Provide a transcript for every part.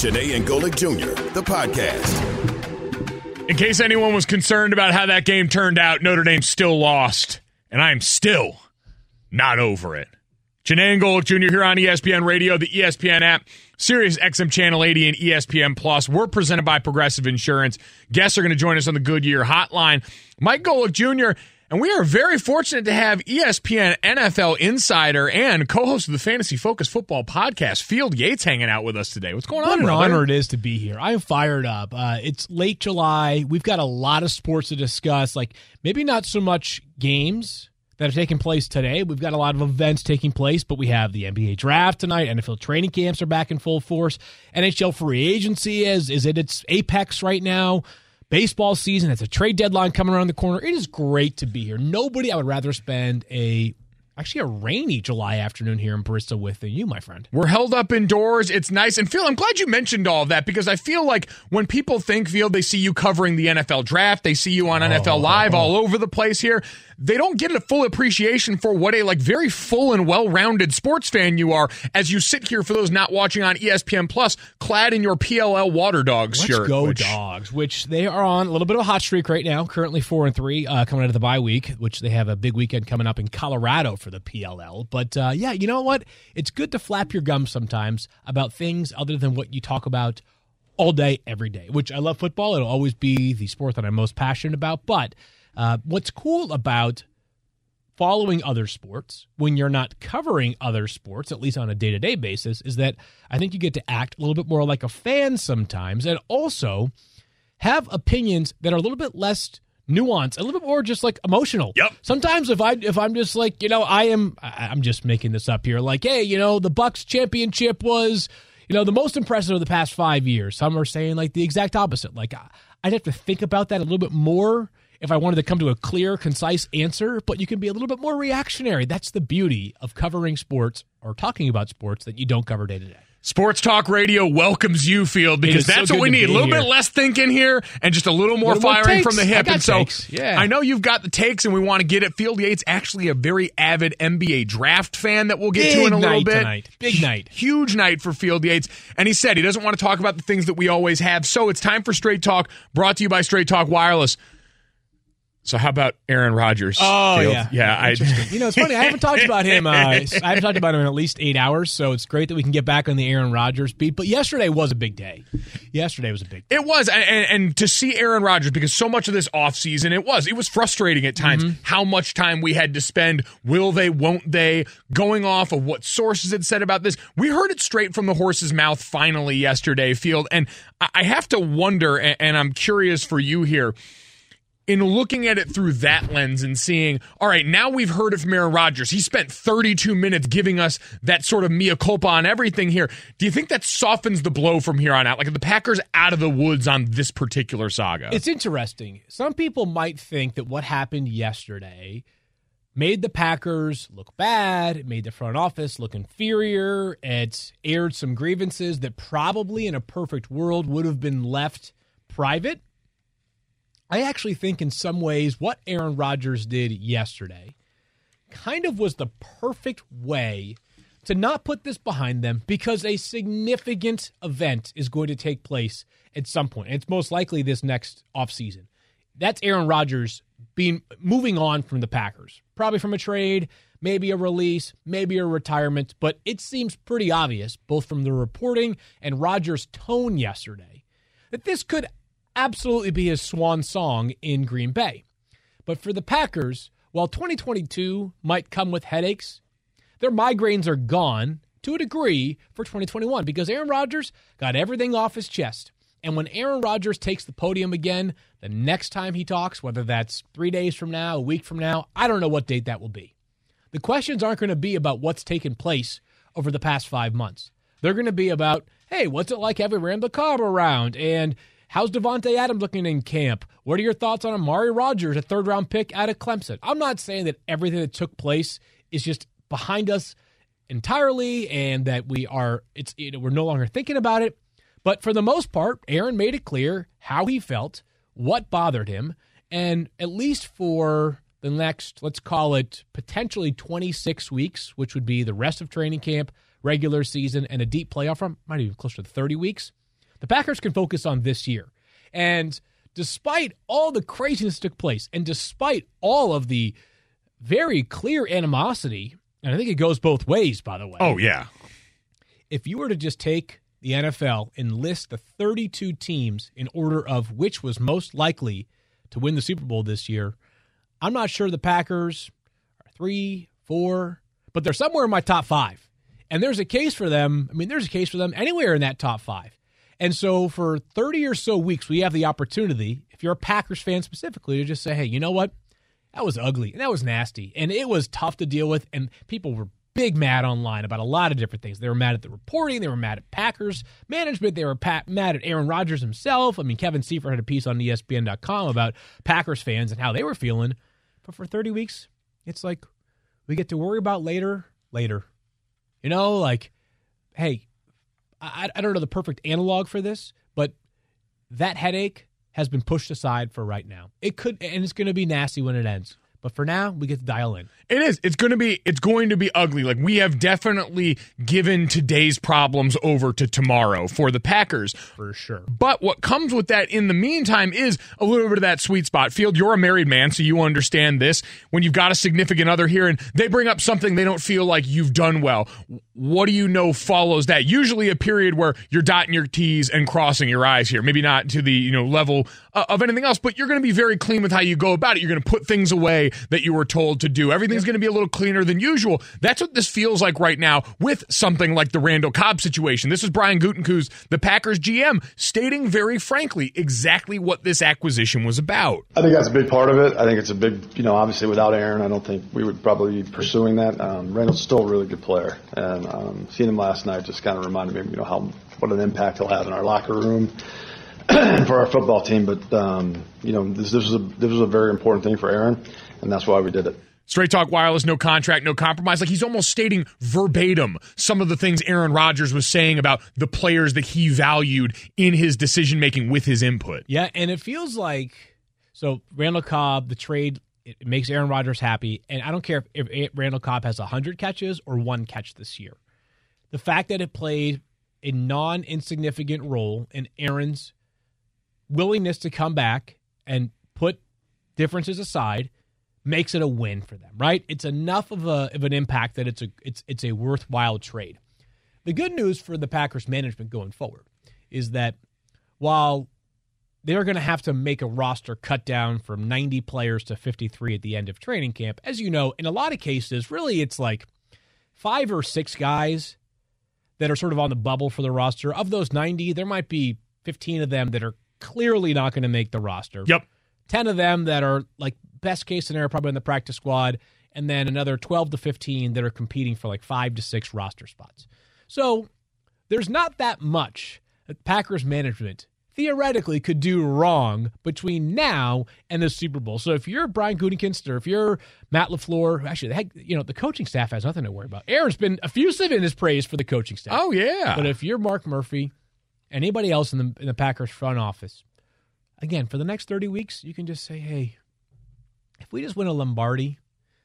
Janae and Golick Jr., the podcast. In case anyone was concerned about how that game turned out, Notre Dame still lost, and I am still not over it. Janae and Golick Jr. here on ESPN Radio, the ESPN app, Sirius XM Channel 80, and ESPN Plus. We're presented by Progressive Insurance. Guests are going to join us on the Goodyear Hotline. Mike Golick Jr., and we are very fortunate to have ESPN NFL insider and co-host of the Fantasy Focus Football podcast, Field Yates, hanging out with us today. What's going on, brother? What an honor it is to be here. I am fired up. It's late July. We've got a lot of sports to discuss, like maybe not so much games that have taken place today. We've got a lot of events taking place, but we have the NBA draft tonight. NFL training camps are back in full force. NHL free agency is at its apex right now. Baseball season, it's a trade deadline coming around the corner. It is great to be here. Nobody I would rather spend a rainy July afternoon here in Bristol with than you, my friend. We're held up indoors. It's nice. And Phil, I'm glad you mentioned all of that because I feel like when people think, Field, they see you covering the NFL draft. They see you on NFL Live all over the place here. They don't get a full appreciation for what a very full and well-rounded sports fan you are as you sit here, for those not watching on ESPN Plus, clad in your PLL Water Dogs shirt. Let's go Dogs, which they are on a little bit of a hot streak right now, currently 4-3, coming out of the bye week, which they have a big weekend coming up in Colorado for the PLL. But, you know what? It's good to flap your gums sometimes about things other than what you talk about all day, every day, which I love football. It'll always be the sport that I'm most passionate about, but what's cool about following other sports when you're not covering other sports, at least on a day-to-day basis, is that I think you get to act a little bit more like a fan sometimes and also have opinions that are a little bit less nuanced, a little bit more just like emotional. Yep. Sometimes if I'm just like, I'm just making this up here, like, hey, the Bucs championship was, the most impressive of the past 5 years. Some are saying like the exact opposite. Like I'd have to think about that a little bit more if I wanted to come to a clear, concise answer, but you can be a little bit more reactionary. That's the beauty of covering sports or talking about sports that you don't cover day to day. Sports Talk Radio welcomes you, Field, because that's what we need. A little bit less thinking here and just a little more firing from the hip. And so I know you've got the takes and we want to get it. Field Yates, actually a very avid NBA draft fan that we'll get to in a little bit. Tonight. Big night. Huge night for Field Yates. And he said he doesn't want to talk about the things that we always have. So it's time for Straight Talk, brought to you by Straight Talk Wireless. So how about Aaron Rodgers? Oh, Field? Yeah. It's funny. I haven't talked about him. I haven't talked about him in at least 8 hours, so it's great that we can get back on the Aaron Rodgers beat. But yesterday was a big day. It was, and to see Aaron Rodgers, because so much of this offseason, it was frustrating at times how much time we had to spend. Will they, won't they? Going off of what sources had said about this. We heard it straight from the horse's mouth finally yesterday, Field. And I have to wonder, and I'm curious for you here, in looking at it through that lens and seeing, all right, now we've heard it from Aaron Rodgers. He spent 32 minutes giving us that sort of mea culpa on everything here. Do you think that softens the blow from here on out? Like, are the Packers out of the woods on this particular saga? It's interesting. Some people might think that what happened yesterday made the Packers look bad. It made the front office look inferior. It aired some grievances that probably in a perfect world would have been left private. I actually think in some ways what Aaron Rodgers did yesterday kind of was the perfect way to not put this behind them because a significant event is going to take place at some point. It's most likely this next offseason. That's Aaron Rodgers moving on from the Packers, probably from a trade, maybe a release, maybe a retirement, but it seems pretty obvious, both from the reporting and Rodgers' tone yesterday, that this could absolutely be his swan song in Green Bay. But for the Packers, while 2022 might come with headaches, their migraines are gone to a degree for 2021 because Aaron Rodgers got everything off his chest. And when Aaron Rodgers takes the podium again, the next time he talks, whether that's 3 days from now, a week from now, I don't know what date that will be. The questions aren't going to be about what's taken place over the past 5 months. They're going to be about, hey, what's it like having Randall Cobb around? And how's Devontae Adams looking in camp? What are your thoughts on Amari Rodgers, a third-round pick out of Clemson? I'm not saying that everything that took place is just behind us entirely and that we're no longer thinking about it. But for the most part, Aaron made it clear how he felt, what bothered him, and at least for the next, let's call it potentially 26 weeks, which would be the rest of training camp, regular season, and a deep playoff run, might even closer to 30 weeks. The Packers can focus on this year. And despite all the craziness that took place, and despite all of the very clear animosity, and I think it goes both ways, by the way. Oh, yeah. If you were to just take the NFL and list the 32 teams in order of which was most likely to win the Super Bowl this year, I'm not sure the Packers are 3, 4, but they're somewhere in my top 5. And there's a case for them. I mean, there's a case for them anywhere in that top 5. And so for 30 or so weeks, we have the opportunity, if you're a Packers fan specifically, to just say, hey, you know what? That was ugly, and that was nasty, and it was tough to deal with, and people were big mad online about a lot of different things. They were mad at the reporting. They were mad at Packers management. They were mad at Aaron Rodgers himself. I mean, Kevin Seifert had a piece on ESPN.com about Packers fans and how they were feeling. But for 30 weeks, it's like we get to worry about later. You know, like, hey, I don't know the perfect analog for this, but that headache has been pushed aside for right now. It could, and it's going to be nasty when it ends. But for now, we get to dial in. It is. It's going to be ugly. Like, we have definitely given today's problems over to tomorrow for the Packers. For sure. But what comes with that in the meantime is a little bit of that sweet spot. Field, you're a married man, so you understand this. When you've got a significant other here and they bring up something they don't feel like you've done well, what do you know follows that? Usually a period where you're dotting your T's and crossing your I's here. Maybe not to the level of anything else, but you're going to be very clean with how you go about it. You're going to put things away that you were told to do. Everything's going to be a little cleaner than usual. That's what this feels like right now with something like the Randall Cobb situation. This is Brian Gutekunst, the Packers GM, stating very frankly exactly what this acquisition was about. I think that's a big part of it. I think it's a big, obviously without Aaron, I don't think we would probably be pursuing that. Randall's still a really good player. And seeing him last night just kind of reminded me, what an impact he'll have in our locker room for our football team. But, this was a very important thing for Aaron, and that's why we did it. Straight Talk Wireless, no contract, no compromise. Like, he's almost stating verbatim some of the things Aaron Rodgers was saying about the players that he valued in his decision-making with his input. Yeah, and it feels like, so Randall Cobb, the trade, it makes Aaron Rodgers happy, and I don't care if Randall Cobb has 100 catches or 1 catch this year. The fact that it played a non-insignificant role in Aaron's willingness to come back and put differences aside makes it a win for them, right? It's enough of an impact that it's a worthwhile trade. The good news for the Packers management going forward is that while they're going to have to make a roster cut down from 90 players to 53 at the end of training camp, as you know, in a lot of cases, really it's like 5 or 6 guys that are sort of on the bubble for the roster. Of those 90, there might be 15 of them that are clearly not going to make the roster. Yep. 10 of them that are, like, best case scenario, probably in the practice squad, and then another 12 to 15 that are competing for like 5 to 6 roster spots. So there's not that much that Packers management theoretically could do wrong between now and the Super Bowl. So if you're Brian Gutekunst or if you're Matt LaFleur, actually, the coaching staff has nothing to worry about. Aaron's been effusive in his praise for the coaching staff. Oh, yeah. But if you're Mark Murphy, anybody else in the Packers front office, again, for the next 30 weeks, you can just say, hey, if we just win a Lombardi,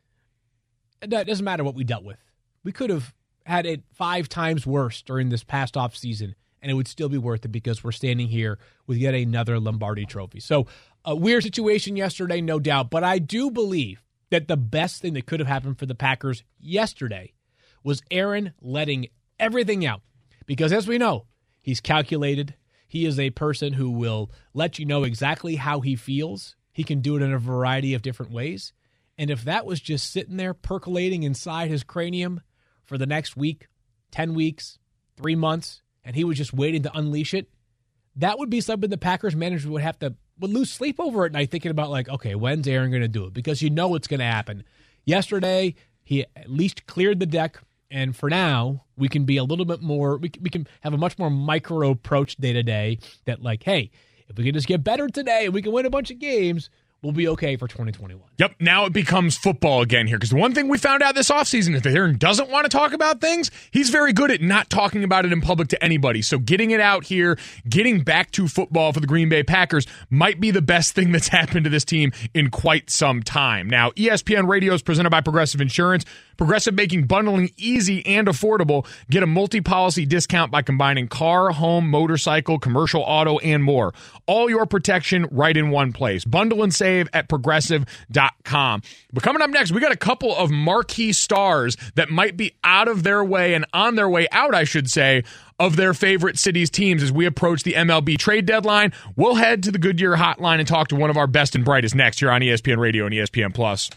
it doesn't matter what we dealt with. We could have had it 5 times worse during this past offseason, and it would still be worth it because we're standing here with yet another Lombardi trophy. So a weird situation yesterday, no doubt, but I do believe that the best thing that could have happened for the Packers yesterday was Aaron letting everything out. Because as we know, he's calculated. He is a person who will let you know exactly how he feels. He can do it in a variety of different ways. And if that was just sitting there percolating inside his cranium for the next week, 10 weeks, 3 months, and he was just waiting to unleash it, that would be something the Packers manager would lose sleep over at night thinking about, like, okay, when's Aaron going to do it? Because you know it's going to happen. Yesterday, he at least cleared the deck. And for now, we can be a little bit more, we can have a much more micro approach day to day that, like, hey, if we can just get better today and we can win a bunch of games, we'll be okay for 2021. Yep, now it becomes football again here. Because the one thing we found out this offseason, if Aaron doesn't want to talk about things, he's very good at not talking about it in public to anybody. So getting it out here, getting back to football for the Green Bay Packers might be the best thing that's happened to this team in quite some time. Now, ESPN Radio is presented by Progressive Insurance. Progressive making bundling easy and affordable. Get a multi-policy discount by combining car, home, motorcycle, commercial auto, and more. All your protection right in one place. Bundle and save at Progressive.com. But coming up next, we got a couple of marquee stars that might be out of their way and on their way out, I should say, of their favorite cities' teams as we approach the MLB trade deadline. We'll head to the Goodyear hotline and talk to one of our best and brightest next here on ESPN Radio and ESPN Plus.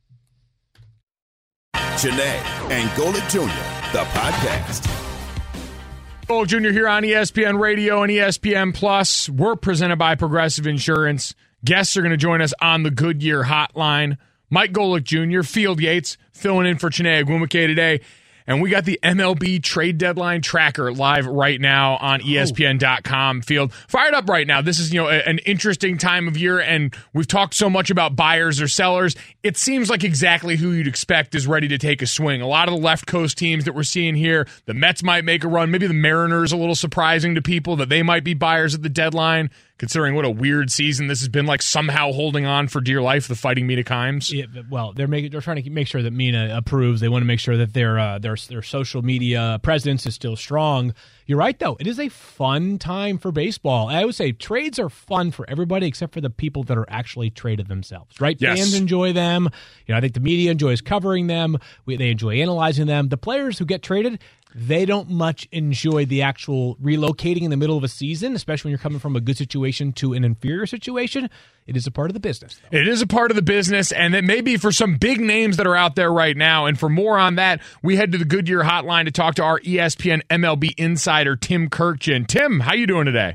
Janae and Golic Jr., the podcast. Golic Jr. here on ESPN Radio and ESPN Plus. We're presented by Progressive Insurance. Guests are going to join us on the Goodyear hotline. Mike Golic Jr., Field Yates, filling in for Chiney Ogwumike today. And we got the MLB trade deadline tracker live right now on ESPN.com. Field, fired up right now. This is, an interesting time of year, and we've talked so much about buyers or sellers. It seems like exactly who you'd expect is ready to take a swing. A lot of the left coast teams that we're seeing here, the Mets might make a run. Maybe the Mariners, a little surprising to people that they might be buyers at the deadline, considering what a weird season this has been, like somehow holding on for dear life, the Fighting Mina Kimes. Yeah, well, they're trying to make sure that Mina approves. They want to make sure that their social media presence is still strong. You're right, though. It is a fun time for baseball. I would say trades are fun for everybody except for the people that are actually traded themselves, right? Yes. Fans enjoy them. I think the media enjoys covering them. They enjoy analyzing them. The players who get traded, they don't much enjoy the actual relocating in the middle of a season, especially when you're coming from a good situation to an inferior situation. It is a part of the business, though. It is a part of the business, and it may be for some big names that are out there right now. And for more on that, we head to the Goodyear hotline to talk to our ESPN MLB insider, Tim Kurkjian. Tim, how you doing today?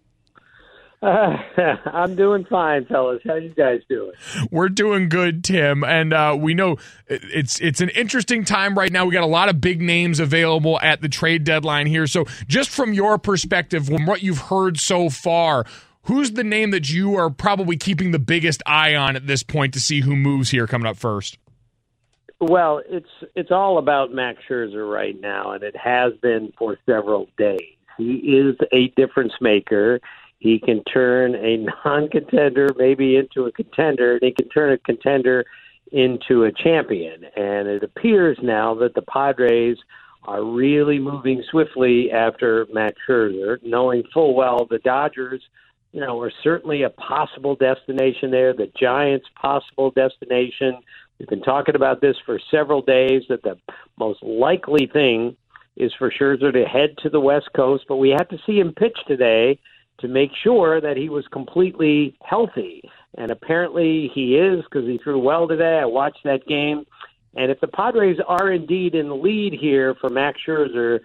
I'm doing fine, fellas. How you guys doing? We're doing good, Tim. And we know it's an interesting time right now. We got a lot of big names available at the trade deadline here. So just from your perspective, from what you've heard so far, who's the name that you are probably keeping the biggest eye on at this point to see who moves here coming up first? Well, it's all about Max Scherzer right now, and it has been for several days. He is a difference maker. He can turn a non-contender maybe into a contender, and he can turn a contender into a champion. And it appears now that the Padres are really moving swiftly after Max Scherzer, knowing full well the Dodgers, are certainly a possible destination there, the Giants' possible destination. We've been talking about this for several days, that the most likely thing is for Scherzer to head to the West Coast, but we have to see him pitch today to make sure that he was completely healthy. And apparently he is, because he threw well today. I watched that game. And if the Padres are indeed in the lead here for Max Scherzer,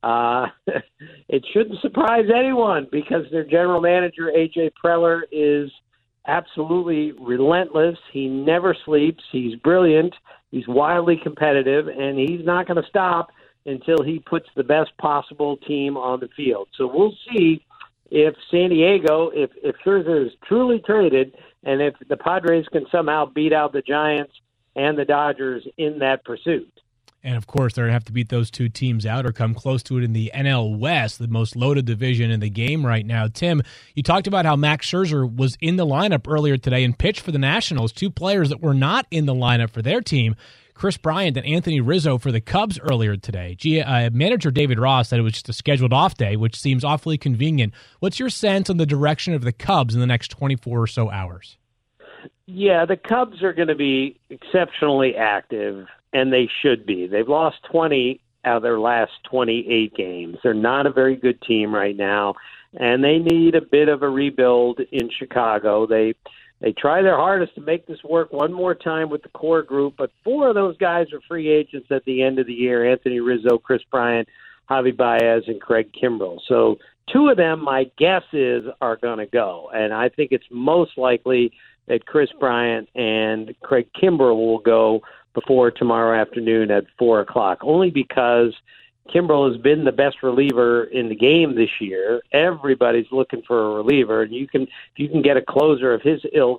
it shouldn't surprise anyone, because their general manager, A.J. Preller, is absolutely relentless. He never sleeps. He's brilliant. He's wildly competitive, and he's not going to stop until he puts the best possible team on the field. So we'll see if San Diego, if Scherzer is truly traded, and if the Padres can somehow beat out the Giants and the Dodgers in that pursuit. And, of course, they're going to have to beat those two teams out or come close to it in the NL West, the most loaded division in the game right now. Tim, you talked about how Max Scherzer was in the lineup earlier today and pitched for the Nationals. Two players that were not in the lineup for their team, Chris Bryant and Anthony Rizzo for the Cubs earlier today. Manager David Ross said it was just a scheduled off day, which seems awfully convenient. What's your sense on the direction of the Cubs in the next 24 or so hours? Yeah, the Cubs are going to be exceptionally active, and they should be. They've lost 20 out of their last 28 games. They're not a very good team right now, and they need a bit of a rebuild in Chicago. They try their hardest to make this work one more time with the core group, but four of those guys are free agents at the end of the year: Anthony Rizzo, Chris Bryant, Javi Baez, and Craig Kimbrell. So two of them, my guess is, are going to go, and I think it's most likely that Chris Bryant and Craig Kimbrell will go before tomorrow afternoon at 4 o'clock, only because Kimbrell has been the best reliever in the game this year. Everybody's looking for a reliever, and if you can get a closer of his ilk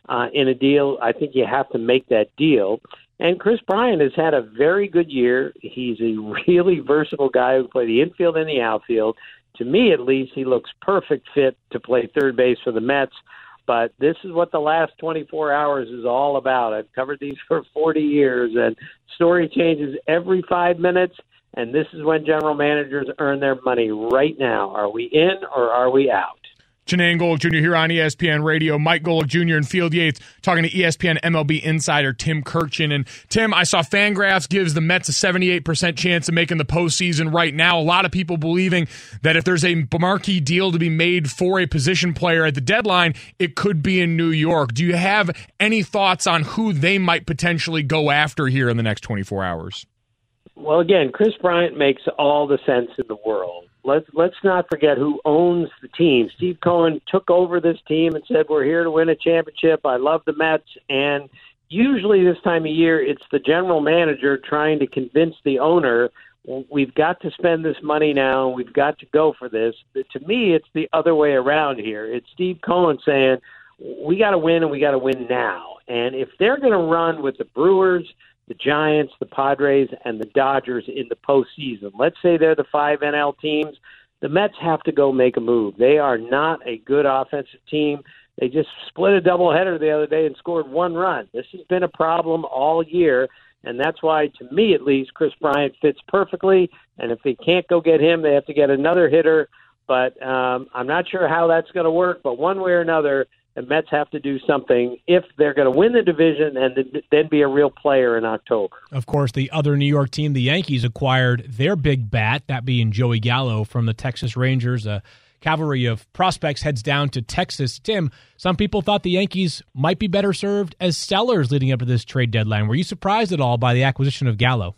in a deal, I think you have to make that deal. And Chris Bryant has had a very good year. He's a really versatile guy who can play the infield and the outfield. To me, at least, he looks perfect fit to play third base for the Mets. But this is what the last 24 hours is all about. I've covered these for 40 years, and story changes every 5 minutes, and this is when general managers earn their money right now. Are we in or are we out? Chiney Golic Jr. here on ESPN Radio. Mike Golic Jr. and Field Yates talking to ESPN MLB insider Tim Kurkjian. And Tim, I saw Fangraphs gives the Mets a 78% chance of making the postseason right now. A lot of people believing that if there's a marquee deal to be made for a position player at the deadline, it could be in New York. Do you have any thoughts on who they might potentially go after here in the next 24 hours? Well, again, Chris Bryant makes all the sense in the world. Let's not forget who owns the team. Steve Cohen took over this team and said, we're here to win a championship. I love the Mets. And usually this time of year, it's the general manager trying to convince the owner, we've got to spend this money now. We've got to go for this. To me, it's the other way around here. It's Steve Cohen saying, we got to win and we got to win now. And if they're going to run with the Brewers, the Giants, the Padres, and the Dodgers in the postseason, let's say they're the 5 NL teams, the Mets have to go make a move. They are not a good offensive team. They just split a doubleheader the other day and scored 1 run. This has been a problem all year, and that's why, to me at least, Chris Bryant fits perfectly. And if they can't go get him, they have to get another hitter. But I'm not sure how that's going to work, but one way or another, the Mets have to do something if they're going to win the division and then be a real player in October. Of course, the other New York team, the Yankees, acquired their big bat, that being Joey Gallo from the Texas Rangers. A cavalry of prospects heads down to Texas. Tim, some people thought the Yankees might be better served as sellers leading up to this trade deadline. Were you surprised at all by the acquisition of Gallo?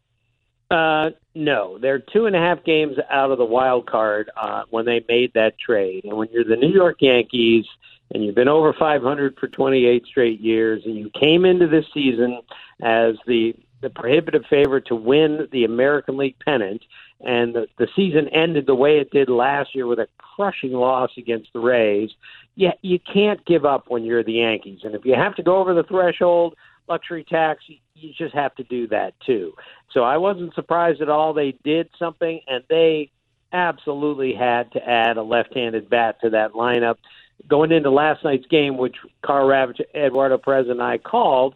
No, they're 2.5 games out of the wild card when they made that trade. And when you're the New York Yankees and you've been over 500 for 28 straight years, and you came into this season as the prohibitive favorite to win the American League pennant, and the season ended the way it did last year with a crushing loss against the Rays, you can't give up when you're the Yankees. And if you have to go over the threshold, luxury tax, you just have to do that too. So I wasn't surprised at all. They did something, and they absolutely had to add a left-handed bat to that lineup. Going into last night's game, which Carl Ravitch, Eduardo Perez, and I called,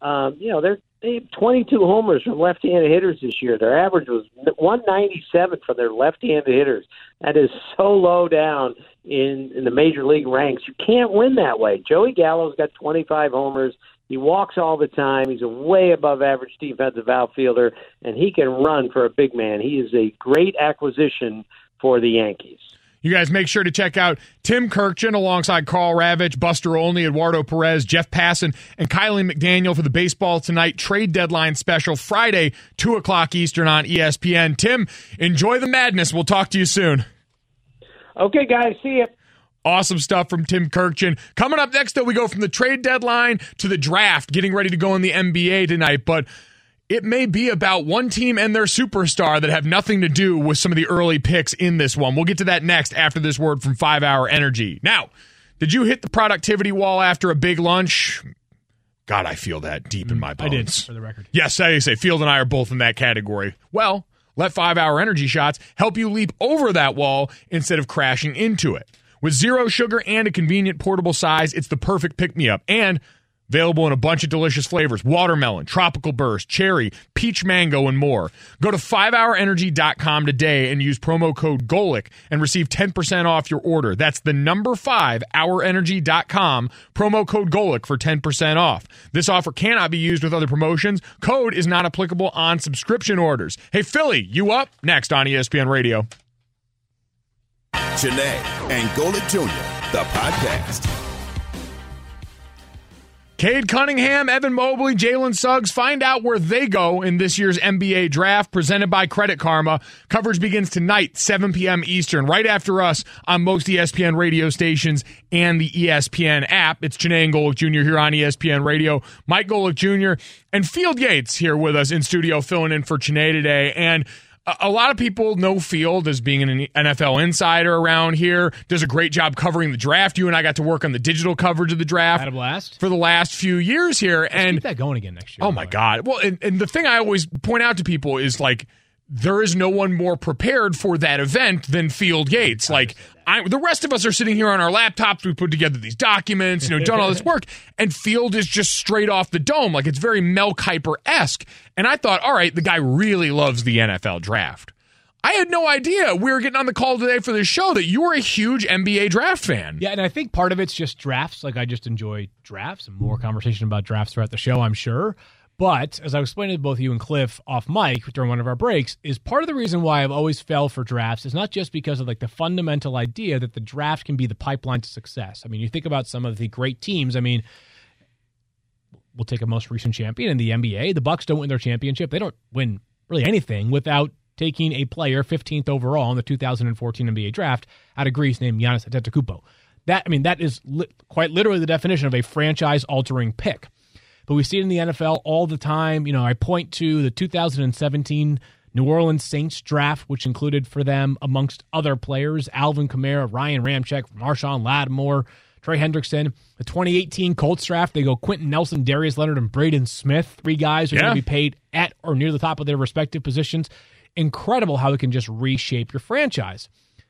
they have 22 homers from left-handed hitters this year. Their average was 197 for their left-handed hitters. That is so low down in the major league ranks. You can't win that way. Joey Gallo's got 25 homers. He walks all the time. He's a way above average defensive outfielder, and he can run for a big man. He is a great acquisition for the Yankees. You guys make sure to check out Tim Kurkjian alongside Carl Ravitch, Buster Olney, Eduardo Perez, Jeff Passan, and Kylie McDaniel for the Baseball Tonight trade deadline special Friday, 2 o'clock Eastern on ESPN. Tim, enjoy the madness. We'll talk to you soon. Okay, guys. See ya. Awesome stuff from Tim Kurkjian. Coming up next, though, we go from the trade deadline to the draft, getting ready to go in the NBA tonight. But it may be about one team and their superstar that have nothing to do with some of the early picks in this one. We'll get to that next after this word from 5 Hour Energy. Now, did you hit the productivity wall after a big lunch? God, I feel that deep in my bones. I did, for the record. Yes, I say Field and I are both in that category. Well, let 5 Hour Energy shots help you leap over that wall instead of crashing into it. With zero sugar and a convenient portable size, it's the perfect pick-me-up. And available in a bunch of delicious flavors: watermelon, tropical burst, cherry, peach mango, and more. Go to 5hourenergy.com today and use promo code GOLIC and receive 10% off your order. That's the number 5hourenergy.com, promo code GOLIC for 10% off. This offer cannot be used with other promotions. Code is not applicable on subscription orders. Hey, Philly, you up? Next on ESPN Radio. Chiney and Golic Jr., the podcast. Cade Cunningham, Evan Mobley, Jalen Suggs, find out where they go in this year's NBA draft presented by Credit Karma. Coverage begins tonight, 7 p.m. Eastern, right after us on most ESPN radio stations and the ESPN app. It's Chiney and Golic Jr. here on ESPN Radio. Mike Golic Jr. and Field Yates here with us in studio filling in for Chiney today. And a lot of people know Field as being an NFL insider around here, does a great job covering the draft. You and I got to work on the digital coverage of the draft Had a blast for the last few years here. Let's keep that going again next year. Oh, my God. Well, and the thing I always point out to people is, like, there is no one more prepared for that event than Field Yates. Like, the rest of us are sitting here on our laptops. We put together these documents, done all this work, and Field is just straight off the dome. Like, it's very Mel Kiper-esque. And I thought, all right, the guy really loves the NFL draft. I had no idea we were getting on the call today for this show that you were a huge NBA draft fan. Yeah, and I think part of it's just drafts. Like, I just enjoy drafts and more conversation about drafts throughout the show, I'm sure. But as I was explaining to both you and Cliff off mic during one of our breaks, is part of the reason why I've always fell for drafts is not just because of like the fundamental idea that the draft can be the pipeline to success. I mean, you think about some of the great teams. I mean, we'll take a most recent champion in the NBA. The Bucks don't win their championship. They don't win really anything without taking a player 15th overall in the 2014 NBA draft out of Greece named Giannis Antetokounmpo. That is quite literally the definition of a franchise-altering pick. But we see it in the NFL all the time. I point to the 2017 New Orleans Saints draft, which included for them, amongst other players, Alvin Kamara, Ryan Ramczyk, Marshawn Lattimore, Trey Hendrickson. The 2018 Colts draft, they go Quentin Nelson, Darius Leonard, and Braden Smith. 3 guys who are going to be paid at or near the top of their respective positions. Incredible how it can just reshape your franchise.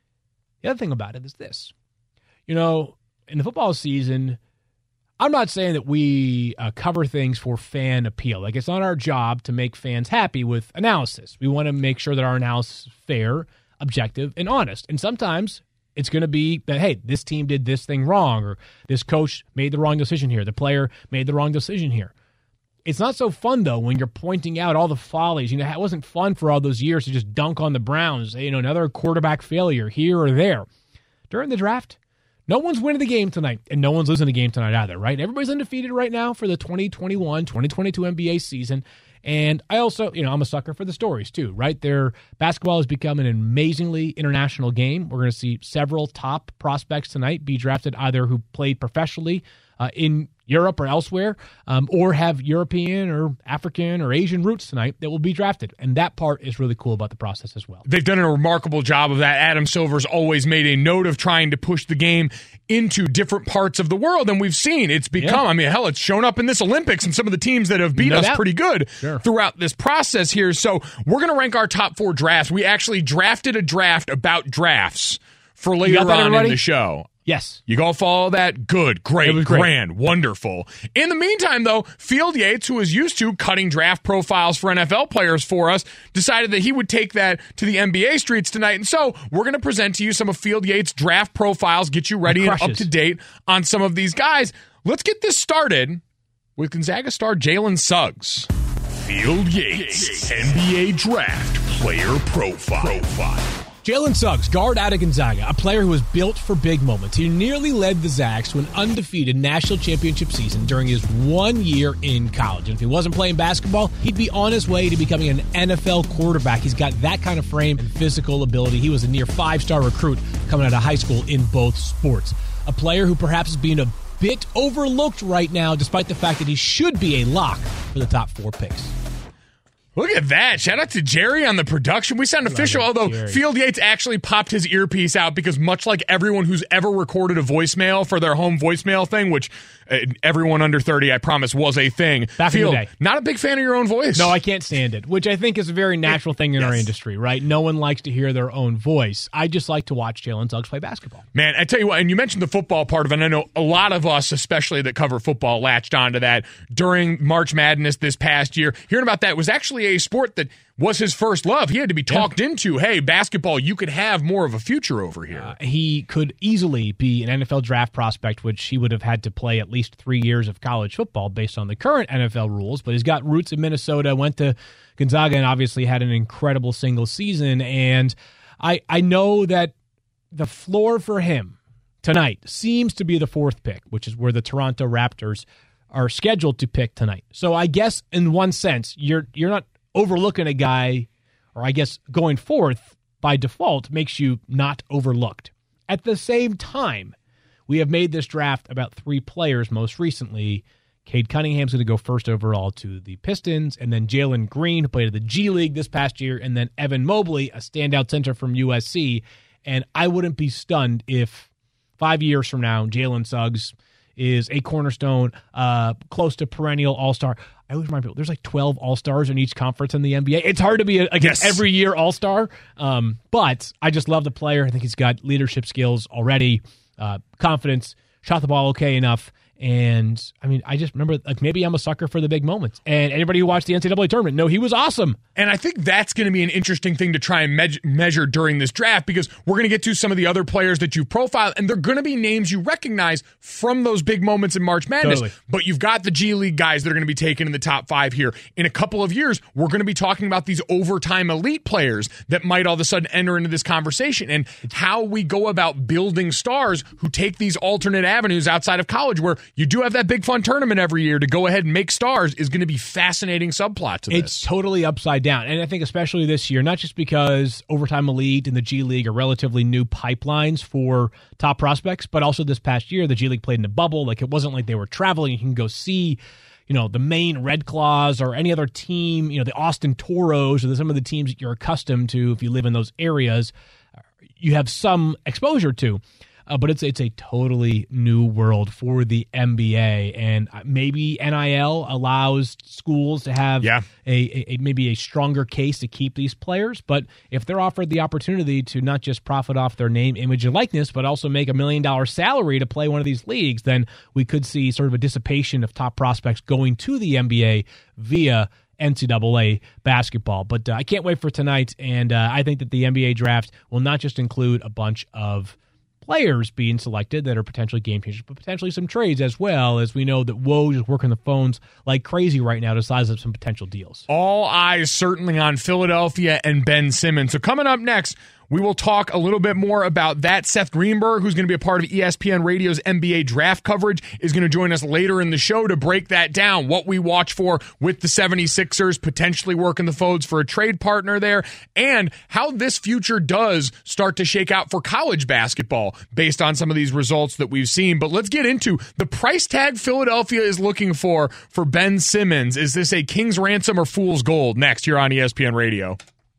The other thing about it is this. In the football season, I'm not saying that we cover things for fan appeal. Like, it's not our job to make fans happy with analysis. We want to make sure that our analysis is fair, objective, and honest. And sometimes it's going to be that, hey, this team did this thing wrong, or this coach made the wrong decision here. The player made the wrong decision here. It's not so fun, though, when you're pointing out all the follies. It wasn't fun for all those years to just dunk on the Browns. Another quarterback failure here or there. During the draft, no one's winning the game tonight, and no one's losing the game tonight either, right? Everybody's undefeated right now for the 2021-2022 NBA season. And I also, I'm a sucker for the stories too, right? Basketball has become an amazingly international game. We're going to see several top prospects tonight be drafted, either who played professionally in Europe or elsewhere, or have European or African or Asian roots tonight that will be drafted. And that part is really cool about the process as well. They've done a remarkable job of that. Adam Silver's always made a note of trying to push the game into different parts of the world, and we've seen it's become, it's shown up in this Olympics and some of the teams that have beat us pretty good throughout this process here. So we're going to rank our top 4 drafts. We actually drafted a draft about drafts for later on in the show. Yes. You go follow that? Good, great, grand, wonderful. In the meantime, though, Field Yates, who is used to cutting draft profiles for NFL players for us, decided that he would take that to the NBA streets tonight. And so we're going to present to you some of Field Yates' draft profiles, get you ready and up to date on some of these guys. Let's get this started with Gonzaga star Jalen Suggs. Field Yates, NBA draft player profile. Jalen Suggs, guard out of Gonzaga, a player who was built for big moments. He nearly led the Zags to an undefeated national championship season during his 1 year in college. And if he wasn't playing basketball, he'd be on his way to becoming an NFL quarterback. He's got that kind of frame and physical ability. He was a near 5-star recruit coming out of high school in both sports. A player who perhaps is being a bit overlooked right now, despite the fact that he should be a lock for the top 4 picks. Look at that. Shout out to Jerry on the production. We sound official, although Field Yates actually popped his earpiece out because much like everyone who's ever recorded a voicemail for their home voicemail thing, which everyone under 30, I promise, was a thing. Back in the day. Not a big fan of your own voice. No, I can't stand it, which I think is a very natural thing in our industry, right? No one likes to hear their own voice. I just like to watch Jalen Suggs play basketball. Man, I tell you what, and you mentioned the football part of it, and I know a lot of us, especially that cover football, latched onto that during March Madness this past year. Hearing about that was actually a sport that was his first love. He had to be talked into, hey, basketball, you could have more of a future over here. He could easily be an NFL draft prospect, which he would have had to play at least 3 years of college football based on the current NFL rules. But he's got roots in Minnesota, went to Gonzaga, and obviously had an incredible single season. And I know that the floor for him tonight seems to be the 4th pick, which is where the Toronto Raptors are scheduled to pick tonight. So I guess in one sense, you're not overlooking a guy, or I guess going 4th by default makes you not overlooked. At the same time, we have made this draft about 3 players most recently, Cade Cunningham's going to go first overall to the Pistons, and then Jalen Green, who played at the G League this past year, and then Evan Mobley, a standout center from USC. And I wouldn't be stunned if 5 years from now, Jalen Suggs is a cornerstone, close to perennial all-star. I always remind people, there's like 12 all-stars in each conference in the NBA. It's hard to be every year all-star, but I just love the player. I think he's got leadership skills already, confidence, shot the ball okay enough. And, I mean, I just remember, like, maybe I'm a sucker for the big moments. And anybody who watched the NCAA tournament, no, he was awesome. And I think that's going to be an interesting thing to try and measure during this draft, because we're going to get to some of the other players that you profiled, and they're going to be names you recognize from those big moments in March Madness. Totally. But you've got the G League guys that are going to be taken in the top 5 here. In a couple of years, we're going to be talking about these overtime elite players that might all of a sudden enter into this conversation, and how we go about building stars who take these alternate avenues outside of college, where you do have that big fun tournament every year to go ahead and make stars, is going to be fascinating subplot to this. It's totally upside down. And I think especially this year, not just because Overtime Elite and the G League are relatively new pipelines for top prospects, but also this past year, the G League played in a bubble. Like, it wasn't like they were traveling. You can go see, the Maine Red Claws or any other team, the Austin Toros, or some of the teams that you're accustomed to if you live in those areas, you have some exposure to. But it's a totally new world for the NBA, and maybe NIL allows schools to have maybe a stronger case to keep these players. But if they're offered the opportunity to not just profit off their name, image, and likeness, but also make $1 million salary to play one of these leagues, then we could see sort of a dissipation of top prospects going to the NBA via NCAA basketball. But I can't wait for tonight, and I think that the NBA draft will not just include a bunch of players being selected that are potentially game changers, but potentially some trades as well, as we know that Woj is working the phones like crazy right now to size up some potential deals. All eyes certainly on Philadelphia and Ben Simmons. So coming up next, we will talk a little bit more about that. Seth Greenberg, who's going to be a part of ESPN Radio's NBA draft coverage, is going to join us later in the show to break that down, what we watch for with the 76ers, potentially working the phones for a trade partner there, and how this future does start to shake out for college basketball based on some of these results that we've seen. But let's get into the price tag Philadelphia is looking for Ben Simmons. Is this a king's ransom or fool's gold? Next, here on ESPN Radio.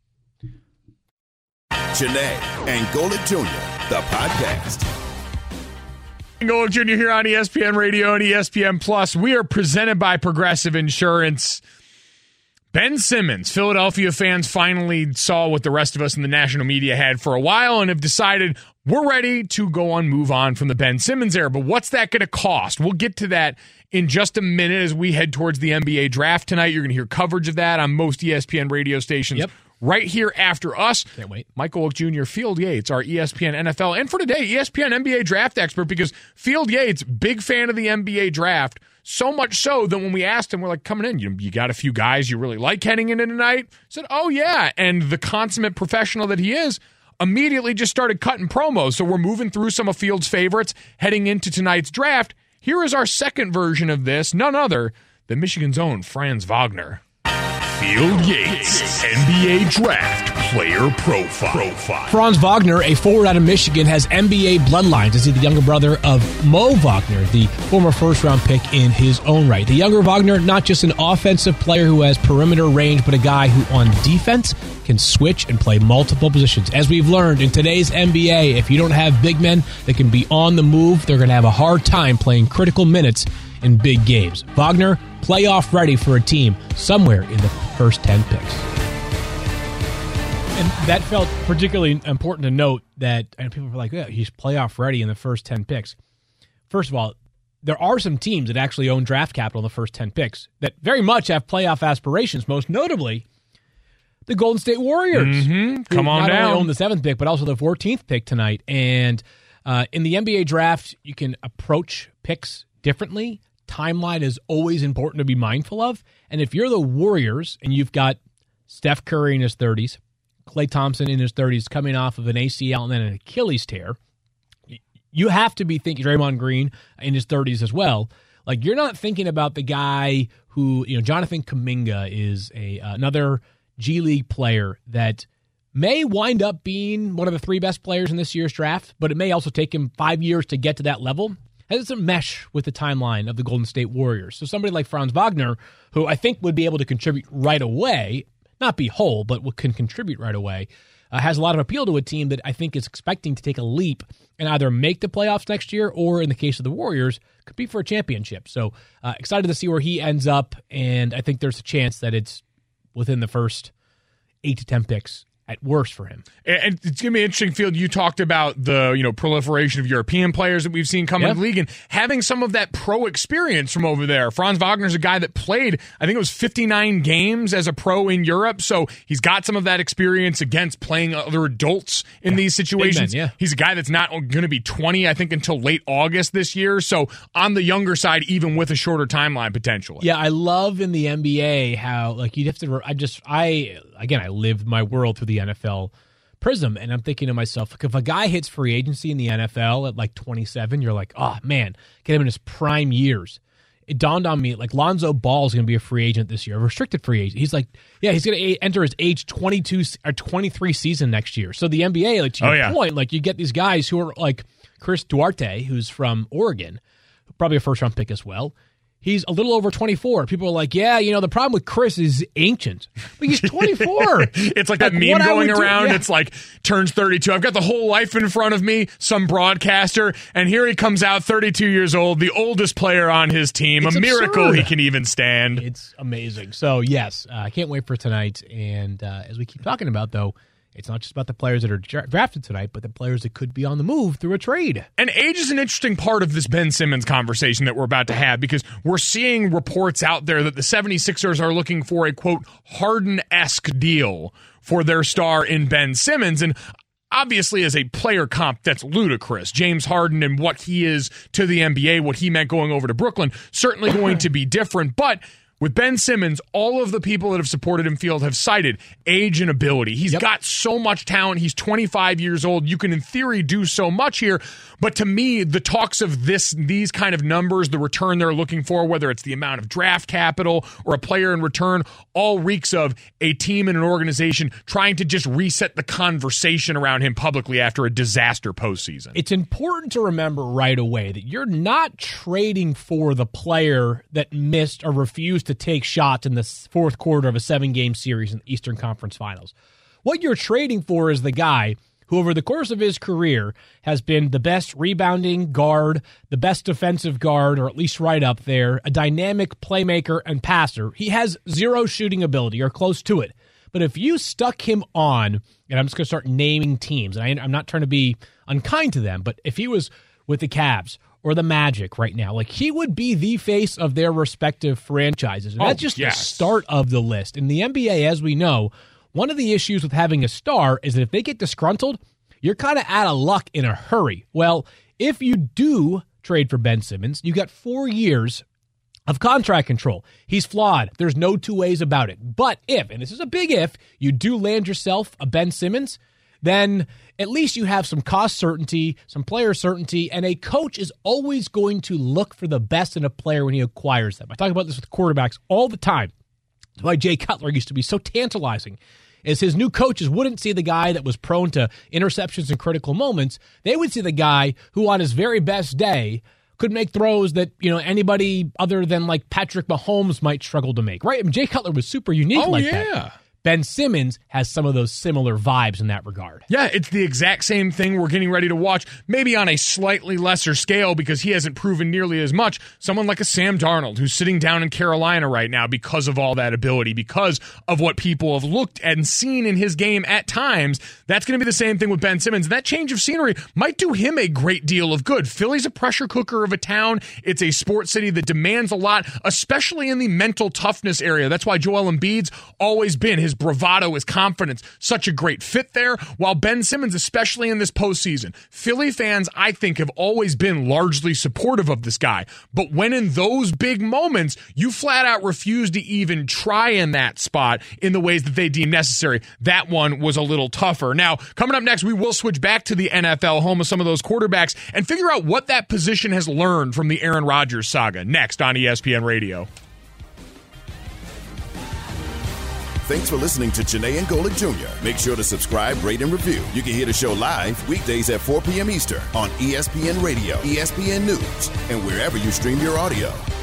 Janae and Golic Jr., the podcast. Golic Jr. here on ESPN Radio and ESPN Plus. We are presented by Progressive Insurance. Ben Simmons, Philadelphia fans finally saw what the rest of us in the national media had for a while and have decided we're ready to move on from the Ben Simmons era. But what's that going to cost? We'll get to that in just a minute as we head towards the NBA draft tonight. You're going to hear coverage of that on most ESPN radio stations. Yep. Right here after us. Can't wait. Michael Oak Jr., Field Yates, our ESPN NFL, and for today, ESPN NBA draft expert, because Field Yates, big fan of the NBA draft, so much so that when we asked him, we're like, coming in, you got a few guys you really like heading into tonight? He said, oh, yeah. And the consummate professional that he is immediately just started cutting promos. So we're moving through some of Field's favorites heading into tonight's draft. Here is our second version of this, none other than Michigan's own Franz Wagner. Field Yates, NBA Draft Player Profile. Franz Wagner, a forward out of Michigan, has NBA bloodlines as he's the younger brother of Mo Wagner, the former first-round pick in his own right. The younger Wagner, not just an offensive player who has perimeter range, but a guy who on defense can switch and play multiple positions. As we've learned in today's NBA, if you don't have big men that can be on the move, they're going to have a hard time playing critical minutes in big games. Wagner, playoff ready for a team somewhere in the first 10 picks. And that felt particularly important to note that, and people were like, yeah, he's playoff ready in the first 10 picks. First of all, there are some teams that actually own draft capital in the first 10 picks that very much have playoff aspirations, most notably the Golden State Warriors. Come on not down. only own the 7th pick, but also the 14th pick tonight. And in the NBA draft, you can approach picks differently. Timeline is always important to be mindful of. And if you're the Warriors and you've got Steph Curry in his 30s, Klay Thompson in his 30s coming off of an ACL and then an Achilles tear, you have to be thinking Draymond Green in his 30s as well. Like, you're not thinking about the guy who, Jonathan Kuminga is another G League player that may wind up being one of the 3 best players in this year's draft, but it may also take him 5 years to get to that level. doesn't mesh with the timeline of the Golden State Warriors. So somebody like Franz Wagner, who I think would be able to contribute right away, not be whole, but can contribute right away, has a lot of appeal to a team that I think is expecting to take a leap and either make the playoffs next year or, in the case of the Warriors, compete for a championship. So excited to see where he ends up, and I think there's a chance that it's within the first 8 to 10 picks at worst for him. And it's going to be interesting, Field. You talked about the proliferation of European players that we've seen come into the league and having some of that pro experience from over there. Franz Wagner's a guy that played, I think it was 59 games as a pro in Europe, so he's got some of that experience against playing other adults in these situations. Men, He's a guy that's not going to be 20, I think, until late August this year, so on the younger side, even with a shorter timeline potentially. Yeah, I love in the NBA how, you'd have to, I lived my world through the NFL prism, and I'm thinking to myself, if a guy hits free agency in the NFL at 27, you're like, oh man, get him in his prime years. It dawned on me, Lonzo Ball is going to be a free agent this year, a restricted free agent. He's he's going to enter his age 22 or 23 season next year. So the NBA, to your point, you get these guys who are like Chris Duarte, who's from Oregon, probably a first-round pick as well. He's a little over 24. People are like, the problem with Chris is ancient. But he's 24. It's like that meme going around. It's turns 32. I've got the whole life in front of me, some broadcaster, and here he comes out 32 years old, the oldest player on his team. It's a miracle absurd. He can even stand. It's amazing. So, yes, I can't wait for tonight. And as we keep talking about, though, it's not just about the players that are drafted tonight, but the players that could be on the move through a trade. And age is an interesting part of this Ben Simmons conversation that we're about to have, because we're seeing reports out there that the 76ers are looking for a, quote, Harden-esque deal for their star in Ben Simmons. And obviously, as a player comp, that's ludicrous. James Harden and what he is to the NBA, what he meant going over to Brooklyn, certainly going to be different. But with Ben Simmons, all of the people that have supported him, Field, have cited age and ability. He's got so much talent. He's 25 years old. You can, in theory, do so much here. But to me, the talks of these kind of numbers, the return they're looking for, whether it's the amount of draft capital or a player in return, all reeks of a team and an organization trying to just reset the conversation around him publicly after a disaster postseason. It's important to remember right away that you're not trading for the player that missed or refused to take shots in the fourth quarter of a 7-game series in the Eastern Conference Finals. What you're trading for is the guy who, over the course of his career, has been the best rebounding guard, the best defensive guard, or at least right up there, a dynamic playmaker and passer. He has zero shooting ability or close to it. But if you stuck him on, and I'm just going to start naming teams, and I'm not trying to be unkind to them, but if he was with the Cavs or the Magic right now, he would be the face of their respective franchises. And that's just the start of the list. In the NBA, as we know, one of the issues with having a star is that if they get disgruntled, you're kind of out of luck in a hurry. Well, if you do trade for Ben Simmons, you got 4 years of contract control. He's flawed. There's no two ways about it. But if, and this is a big if, you do land yourself a Ben Simmons, then at least you have some cost certainty, some player certainty, and a coach is always going to look for the best in a player when he acquires them. I talk about this with quarterbacks all the time. That's why Jay Cutler used to be so tantalizing, is his new coaches wouldn't see the guy that was prone to interceptions in critical moments. They would see the guy who on his very best day could make throws that, anybody other than Patrick Mahomes might struggle to make, right? I mean, Jay Cutler was super unique that. Ben Simmons has some of those similar vibes in that regard. Yeah, it's the exact same thing we're getting ready to watch, maybe on a slightly lesser scale because he hasn't proven nearly as much. Someone like a Sam Darnold who's sitting down in Carolina right now because of all that ability, because of what people have looked and seen in his game at times. That's going to be the same thing with Ben Simmons. That change of scenery might do him a great deal of good. Philly's a pressure cooker of a town. It's a sports city that demands a lot, especially in the mental toughness area. That's why Joel Embiid's always been his bravado, his confidence, such a great fit there, while Ben Simmons, especially in this postseason, Philly fans, I think, have always been largely supportive of this guy. But when in those big moments, you flat out refuse to even try in that spot in the ways that they deem necessary, that one was a little tougher. Now, coming up next, we will switch back to the NFL, home of some of those quarterbacks, and figure out what that position has learned from the Aaron Rodgers saga, next on ESPN Radio. Thanks for listening to Janae and Golick Jr. Make sure to subscribe, rate, and review. You can hear the show live weekdays at 4 p.m. Eastern on ESPN Radio, ESPN News, and wherever you stream your audio.